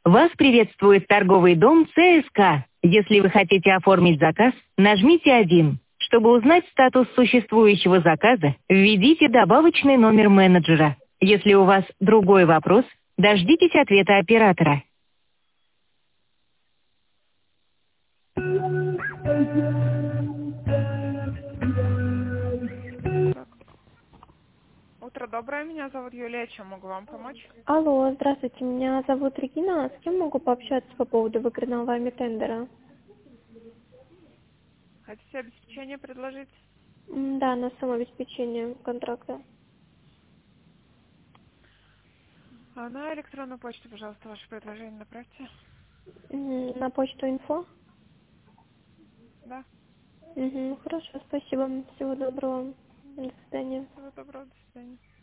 Вас приветствует торговый дом ЦСК. Если вы хотите оформить заказ, нажмите 1. Чтобы узнать статус существующего заказа, введите добавочный номер менеджера. Если у вас другой вопрос, дождитесь ответа оператора. Так. Утро доброе, меня зовут Юлия, чем могу вам помочь? Алло, здравствуйте, меня зовут Регина. С кем могу пообщаться по поводу выигранного вами тендера? Хотите обеспечение предложить? Да, на самообеспечение контракта. На электронную почту, пожалуйста, ваше предложение направьте. На почту инфо? Да. Хорошо, спасибо. Всего доброго. До свидания. Всего доброго, до свидания.